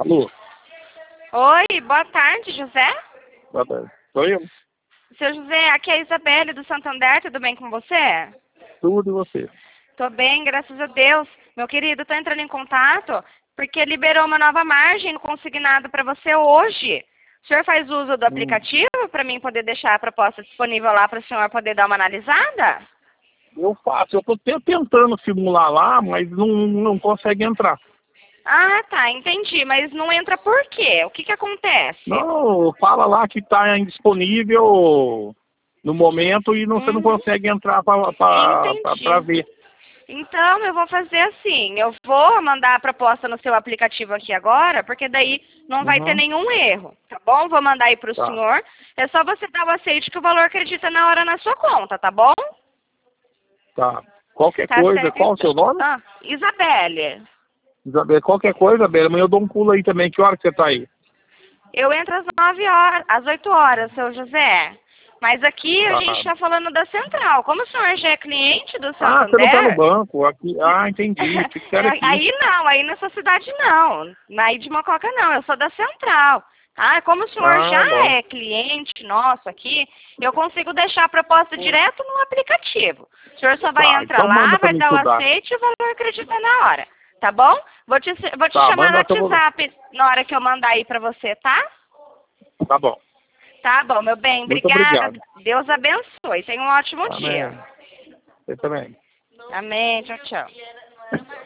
Alô? Oi, boa tarde, José. Boa tarde. Sou eu? Seu José, aqui é a Isabelle do Santander, tudo bem com você? Tudo e você? Tô bem, graças a Deus. Meu querido, tô entrando em contato porque liberou uma nova margem no consignado para você hoje. O senhor faz uso do aplicativo para mim poder deixar a proposta disponível lá para o senhor poder dar uma analisada? Eu faço. Eu tô tentando simular lá, mas não consegue entrar. Ah, tá, entendi. Mas não entra por quê? O que que acontece? Não, fala lá que está indisponível no momento e você não consegue entrar para Entendi. ver. Então, eu vou fazer assim, eu vou mandar a proposta no seu aplicativo aqui agora, porque daí não vai ter Uhum. nenhum erro, tá bom? Vou mandar aí para o Tá, senhor. É só você dar o aceite que o valor acredita na hora na sua conta, tá bom? tá. Qualquer Tá coisa, certo, qual o então. seu nome? Ah, Isabelle, Isabel, qualquer coisa, Isabel, amanhã eu dou um pulo aí também. Que hora que você tá aí? eu entro às 9 horas, às 8 horas, seu José. Mas aqui a Tá. gente está falando da central. Como o senhor já é cliente do Ah, você não tá no Santander, banco. Aqui. Ah, entendi. Achei que você era aqui. aí não, aí nessa cidade não. Aí de Mococa não, eu sou da central. Ah, como o senhor Ah, já bom. é cliente nosso aqui, eu consigo deixar a proposta direto no aplicativo. O senhor só vai Tá, entrar então manda lá, pra vai me dar o estudar. aceite e o valor acredita na hora. Tá bom? Vou te Tá, chamar no manda que eu vou. WhatsApp na hora que eu mandar aí pra você, tá? Tá bom. Tá bom, meu bem. Muito Obrigada. obrigado. Deus abençoe. Tenha um ótimo dia. Amém. Você também. Amém. Tchau, tchau.